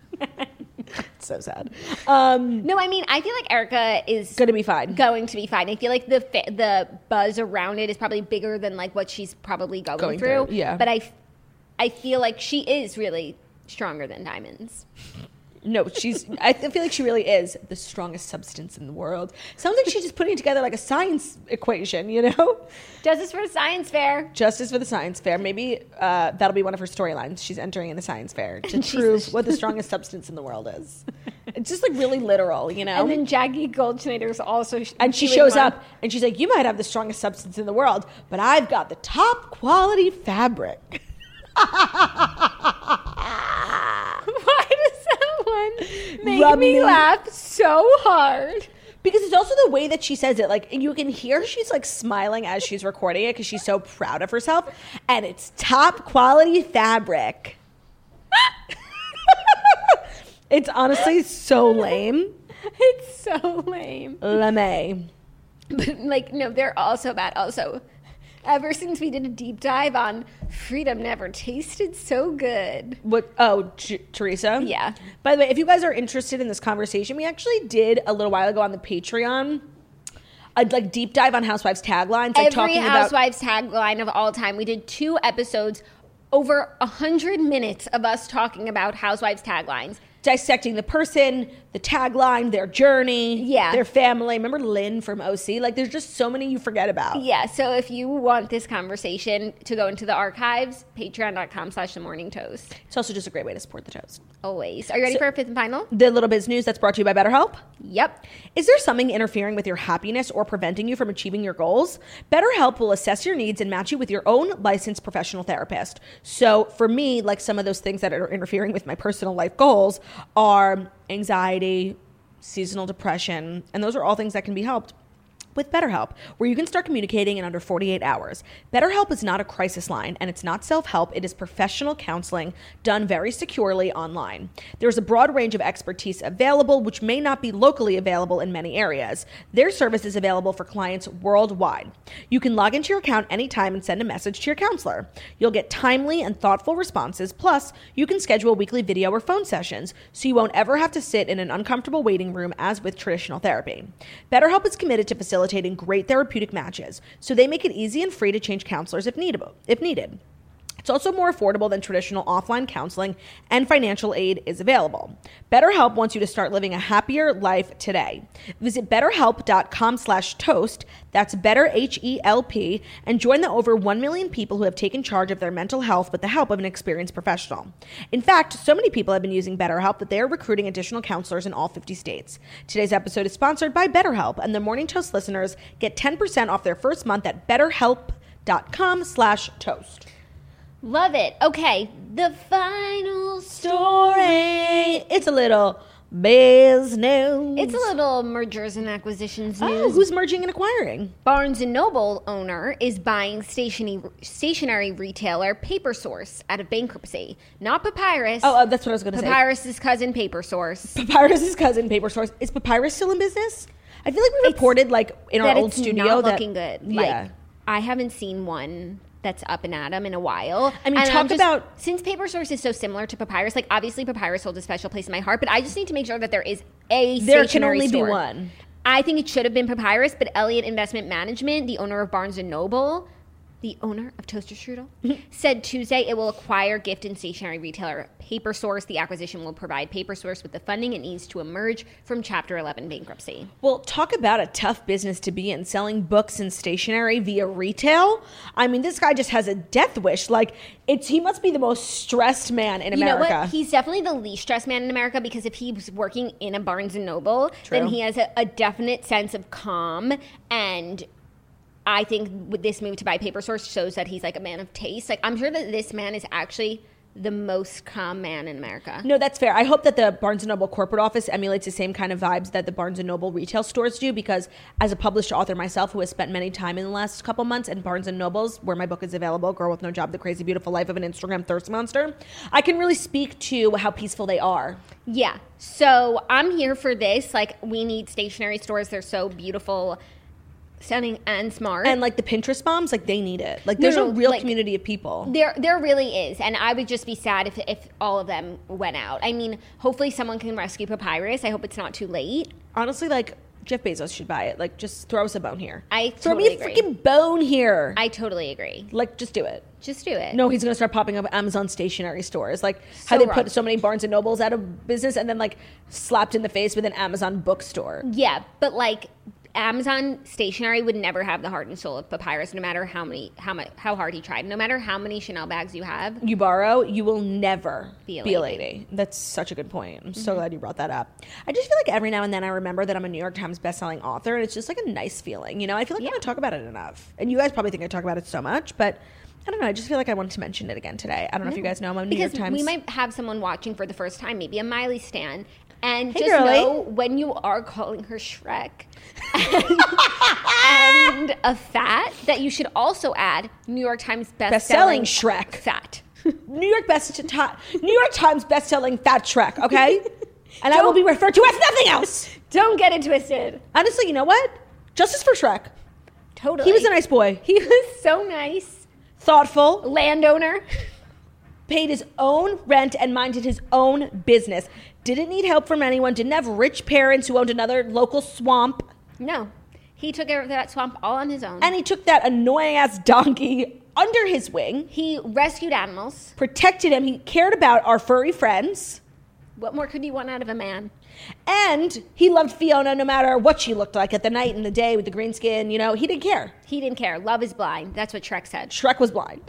It's so sad. Um, No, I mean I feel like Erika is gonna be fine. going to be fine. I feel like the fa- the buzz around it is probably bigger than like what she's probably going, Going through. through, yeah. But I, f- I feel like she is really stronger than diamonds. No, she's. I th- feel like she really is the strongest substance in the world. Sounds like she's just putting together like a science equation, you know? Justice for science fair. Justice for the science fair. Maybe uh, that'll be one of her storylines. She's entering in the science fair to And she's- prove what the strongest substance in the world is. It's just like really literal, you know? And then Jackie Goldschneider's also. And she doing shows one. up and she's like, "You might have the strongest substance in the world, but I've got the top quality fabric." Why does that one make Rub me me- laugh so hard? Because it's also the way that she says it. Like, you can hear she's like smiling as she's recording it because she's so proud of herself. And it's top quality fabric. It's honestly so lame. It's so lame. Lame. But like, no, they're also bad. Also, ever since we did a deep dive on Freedom Never Tasted So Good. What? Oh, J- Teresa? Yeah. By the way, if you guys are interested in this conversation, we actually did a little while ago on the Patreon a like deep dive on Housewives taglines. Like Every talking about Housewives tagline of all time. We did two episodes, over a hundred minutes of us talking about Housewives taglines. dissecting the person, the tagline, their journey, Yeah. their family. Remember Lynn from O C? Like, there's just so many you forget about. Yeah, so if you want this conversation to go into the archives, patreon.com slash the morning toast. It's also just a great way to support the toast. Always. Are you ready So- for a fifth and final? The Little Biz News that's brought to you by BetterHelp. Yep. Is there something interfering with your happiness or preventing you from achieving your goals? BetterHelp will assess your needs and match you with your own licensed professional therapist. So for me, like some of those things that are interfering with my personal life goals are anxiety, seasonal depression, and those are all things that can be helped with BetterHelp, where you can start communicating in under forty-eight hours. BetterHelp is not a crisis line, and it's not self-help. It is professional counseling done very securely online. There's a broad range of expertise available, which may not be locally available in many areas. Their service is available for clients worldwide. You can log into your account anytime and send a message to your counselor. You'll get timely and thoughtful responses. Plus, you can schedule weekly video or phone sessions, so you won't ever have to sit in an uncomfortable waiting room as with traditional therapy. BetterHelp is committed to facilitating great therapeutic matches, so they make it easy and free to change counselors if needed. If needed. It's also more affordable than traditional offline counseling, and financial aid is available. BetterHelp wants you to start living a happier life today. Visit betterhelp.com slash toast, that's better H E L P, and join the over one million people who have taken charge of their mental health with the help of an experienced professional. In fact, so many people have been using BetterHelp that they are recruiting additional counselors in all fifty states. Today's episode is sponsored by BetterHelp, and the Morning Toast listeners get ten percent off their first month at betterhelp.com slash toast. Love it. Okay, the final story. Story. It's a little Biz news. It's a little mergers and acquisitions Oh, news. who's merging and acquiring? Barnes and Noble owner is buying stationery, stationery retailer Paper Source out of bankruptcy. Not Papyrus. Oh, uh, that's what I was going to say. Papyrus's cousin, Paper Source. Papyrus's cousin, Paper Source. Is Papyrus still in business? I feel like we reported, like, in our that old it's studio not that... looking good. Yeah. Like, I haven't seen one that's up and at 'em in a while. I mean, And talk I'm just- about- since Paper Source is so similar to Papyrus, like obviously Papyrus holds a special place in my heart, but I just need to make sure that there is a There can stationery only store. be one. I think it should have been Papyrus, but Elliott Investment Management, the owner of Barnes and Noble, the owner of Toaster Strudel, said Tuesday it will acquire gift and stationery retailer Paper Source. The acquisition will provide Paper Source with the funding it needs to emerge from Chapter eleven bankruptcy. Well, talk about a tough business to be in, selling books and stationery via retail. I mean, this guy just has a death wish. Like, it's he must be the most stressed man in You know America. what? He's definitely the least stressed man in America because if he was working in a Barnes and Noble, True. then he has a, a definite sense of calm. And I think with this move to buy Paper Source shows that he's like a man of taste. Like, I'm sure that this man is actually the most calm man in America. No, that's fair. I hope that the Barnes and Noble corporate office emulates the same kind of vibes that the Barnes and Noble retail stores do, because as a published author myself who has spent many time in the last couple months in Barnes and Noble's, where my book is available, Girl with No Job, The Crazy Beautiful Life of an Instagram Thirst Monster, I can really speak to how peaceful they are. Yeah. So I'm here for this. Like, we need stationery stores. They're so beautiful, stunning, and smart. And like the Pinterest moms, like they need it. Like No, there's no, a real like- community of people. There, there really is, and I would just be sad if, if all of them went out. I mean, hopefully someone can rescue Papyrus. I hope it's not too late. Honestly, like Jeff Bezos should buy it. Like just throw us a bone here. I throw totally me a agree. freaking bone here. I totally agree. like just do it. Just do it. No, he's gonna start popping up Amazon stationery stores, like how So they wrong. put so many Barnes and Nobles out of business, and then like slapped in the face with an Amazon bookstore. Yeah, but like Amazon stationery would never have the heart and soul of Papyrus, no matter how many, how much, how hard he tried. No matter how many Chanel bags you have. You borrow, you will never Be a be a lady. lady. That's such a good point. I'm Mm-hmm. so glad you brought that up. I just feel like every now and then I remember that I'm a New York Times bestselling author, and it's just like a nice feeling. You know, I feel like I Yeah. don't talk about it enough. And you guys probably think I talk about it so much, but I don't know. I just feel like I wanted to mention it again today. I don't know if you guys know I'm a New Because York Times. we might have someone watching for the first time, maybe a Miley stan. And Hey, just girly. know when you are calling her Shrek and, and a fat, that you should also add New York Times Best-selling best-selling Shrek. fat. New York best New York Times bestselling Fat Shrek, okay? And I will be referred to as nothing else. Don't get it twisted. Honestly, you know what? Justice for Shrek. Totally. He was a nice boy. He was so nice. Thoughtful, Landowner. paid his own rent and minded his own business. Didn't need help from anyone. Didn't have rich parents who owned another local swamp. No. He took care of that swamp all on his own. And he took that annoying ass donkey under his wing, he rescued animals. protected him. He cared about our furry friends. What more could you want out of a man? And he loved Fiona no matter what she looked like at the night and the day with the green skin. You know, he didn't care. He didn't care. Love is blind. That's what Shrek said. Shrek was blind.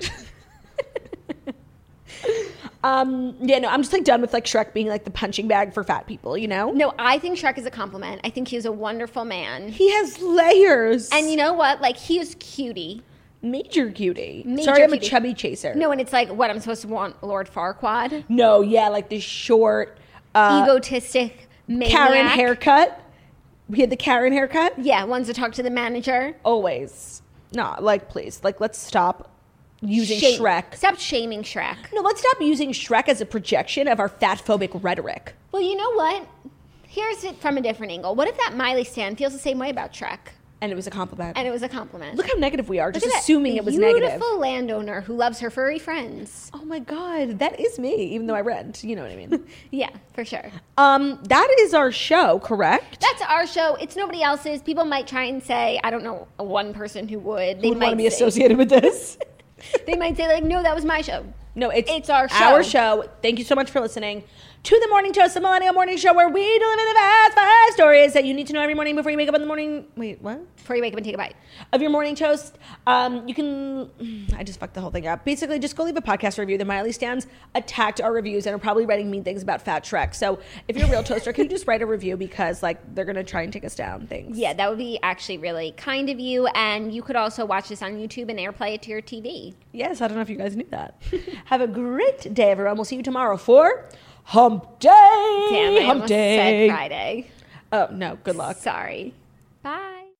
um, yeah, no, I'm just like done with like Shrek being like the punching bag for fat people, you know? No, I think Shrek is a compliment. I think he's a wonderful man. He has layers. And you know what? Like, he is cutie. Major cutie. Major Sorry, I'm cutie. a chubby chaser. No, and it's like, what, I'm supposed to want Lord Farquaad? No, yeah, like the short uh, Egotistic maniac. Karen haircut. We had the Karen haircut. Yeah, ones to talk to the manager. Always. No, like, please. Like, let's stop using Shame- Shrek. Stop shaming Shrek. No, let's stop using Shrek as a projection of our fat-phobic rhetoric. Well, you know what? Here's it from a different angle. What if that Miley stan feels the same way about Shrek? And it was a compliment. And it was a compliment. Look how negative we are, Look just at that assuming it was negative. Beautiful landowner who loves her furry friends. Oh my god, that is me, even though I rent. You know what I mean? Yeah, for sure. um, that is our show, correct? That's our show. It's nobody else's. People might try and say, I don't know, one person who would. They Who would might want to be say, associated with this? They might say, like, no, that was my show. No, it's It's our Our show. show. Thank you so much for listening to the Morning Toast, the Millennial Morning Show, where we deliver the fast five stories that you need to know every morning before you wake up in the morning. Wait, what? Before you wake up and take a bite. Of your morning toast. Um, you can. I just fucked the whole thing up. Basically, just go leave a podcast review. The Miley Stans attacked our reviews and are probably writing mean things about Fat Shrek. So if you're a real toaster, can you just write a review, because like they're gonna try and take us down? Things. Yeah, that would be actually really kind of you. And you could also watch this on YouTube and airplay it to your T V. Yes, I don't know if you guys knew that. Have a great day, everyone. We'll see you tomorrow for Hump day. Damn, I hump almost day. said Friday. Oh, no. Good luck. Sorry.